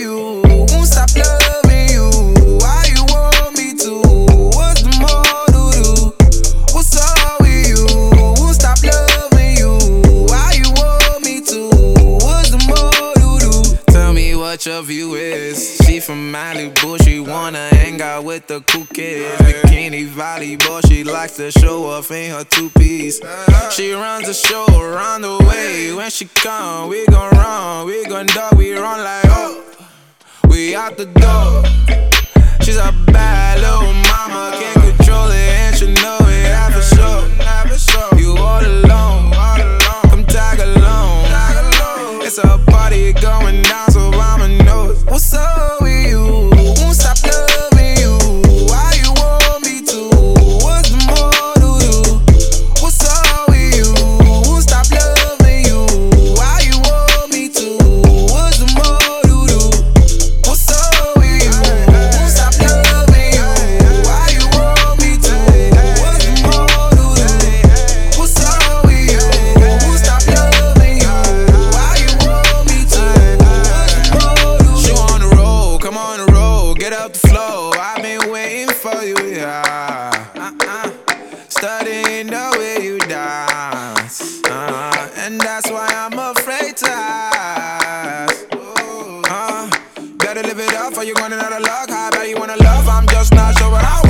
you? Won't stop loving you. Why you want me to? What's the more to do? What's up with you? Won't stop loving you. Why you want me to? What's the more to do? Tell me what your view is. She from Malibu, she wanna hang out with the cool kids. Bikini volleyball, she likes to show off in her two-piece. She runs the show around the way. When she come, we gon' run, we gon' dog, we run like oh. We out the door. She's a bad little mama, can't control it, and she know it. Have a show, you all alone. Come tag along. It's a party going down, so I'ma know what's up with you. Won't stop loving you. Why you want me to? What's the more to do? What's up with you? Won't stop loving you. Why you want me to? What's the more to do? What's up with you? Won't stop loving you. Why you want me to? What's the more to do? What's up with you? Won't stop loving you. Why you want me to? What's the more to do? She on the road, come on the road, get up the flow. I've been waiting for you, yeah. Studying the way you dance, and that's why I'm afraid to ask. Better live it up, or you're running out of luck. How bad you wanna love? I'm just not sure what I want.